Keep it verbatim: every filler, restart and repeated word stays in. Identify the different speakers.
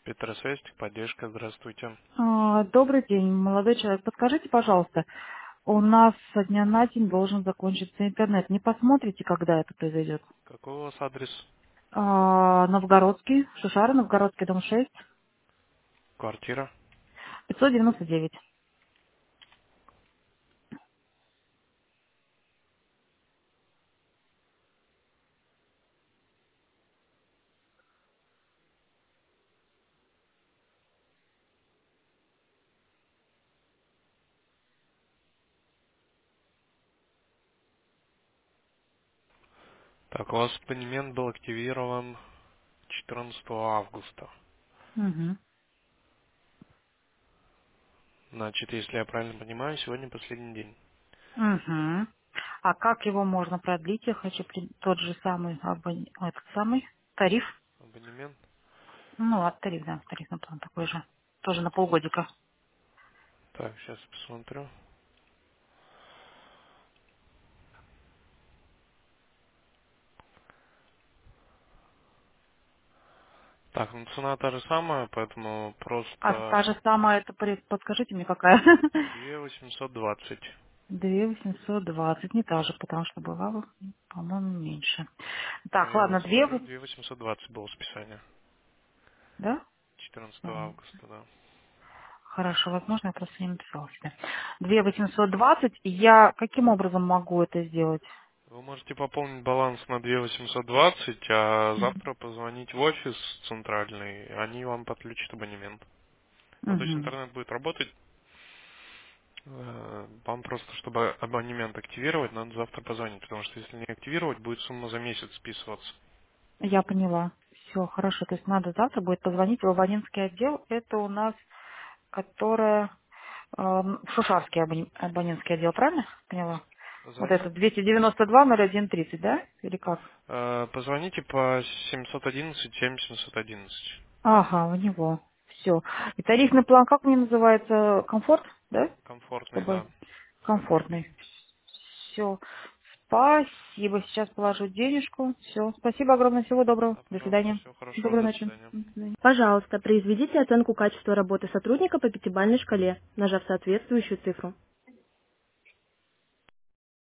Speaker 1: Петросвязь, поддержка, здравствуйте.
Speaker 2: А, Добрый день, молодой человек. Подскажите, пожалуйста, у нас со дня на день должен закончиться интернет. Не посмотрите, когда это произойдет?
Speaker 1: Какой у вас адрес?
Speaker 2: А, Новгородский, Шишара, Новгородский, дом шесть,
Speaker 1: Квартира?
Speaker 2: пятьсот девяносто девять.
Speaker 1: Так, у вас абонемент был активирован четырнадцатого августа.
Speaker 2: Угу.
Speaker 1: Значит, если я правильно понимаю, сегодня последний день.
Speaker 2: Угу. А как его можно продлить? Я хочу при- тот же самый, абон- этот самый тариф.
Speaker 1: Абонемент?
Speaker 2: Ну, от тариф, да, тарифный план такой же. Тоже на полгодика.
Speaker 1: Так, сейчас посмотрю. Так, ну цена та же самая, поэтому
Speaker 2: А та
Speaker 1: просто
Speaker 2: же самая, это при- подскажите мне какая?
Speaker 1: две тысячи восемьсот двадцать.
Speaker 2: Две восемьсот двадцать, не та же, потому что бывало, по-моему, меньше. Так,
Speaker 1: Я вот
Speaker 2: ладно, две,
Speaker 1: смотрю,
Speaker 2: вы-
Speaker 1: две тысячи восемьсот двадцать было списание.
Speaker 2: да?
Speaker 1: четырнадцатого
Speaker 2: Мгм.
Speaker 1: августа, да.
Speaker 2: Хорошо, возможно, я просто не написала себе. Две восемьсот двадцать. Я каким образом могу это сделать?
Speaker 1: Вы можете пополнить баланс на две тысячи восемьсот двадцать, а
Speaker 2: Мгм.
Speaker 1: завтра позвонить в офис центральный, они вам подключат абонемент. Ну, то есть
Speaker 2: Мгм.
Speaker 1: интернет будет работать, э, вам просто, чтобы абонемент активировать, надо завтра позвонить, потому что если не активировать, будет сумма за месяц списываться.
Speaker 2: Я поняла. Все, хорошо. То есть надо завтра будет позвонить в абонентский отдел. Это у нас, которая эм, Шушарский абон- абонентский отдел, правильно? Поняла. Вот
Speaker 1: Позвони,
Speaker 2: это двести девяносто два ноль один тридцать, да? Или как?
Speaker 1: э, позвоните по семьсот одиннадцать семь семьсот одиннадцать.
Speaker 2: Ага, у него. Все. И тарифный план, как мне называется? Комфорт, да?
Speaker 1: Комфортный,
Speaker 2: Чтобы
Speaker 1: да.
Speaker 2: комфортный. Все. Спасибо. Сейчас положу денежку. Все. Спасибо огромное. Всего доброго.
Speaker 1: Да,
Speaker 2: До
Speaker 1: пожалуйста,
Speaker 2: свидания.
Speaker 1: всего хорошего,
Speaker 2: Доброй
Speaker 1: до
Speaker 2: ночи.
Speaker 1: свидания.
Speaker 2: До свидания.
Speaker 3: Пожалуйста, произведите оценку качества работы сотрудника по пятибалльной шкале, нажав соответствующую цифру.